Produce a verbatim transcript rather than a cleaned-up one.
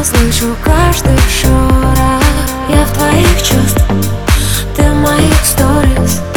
Я слышу каждый шорох, я в твоих чувствах, ты в моих сторис.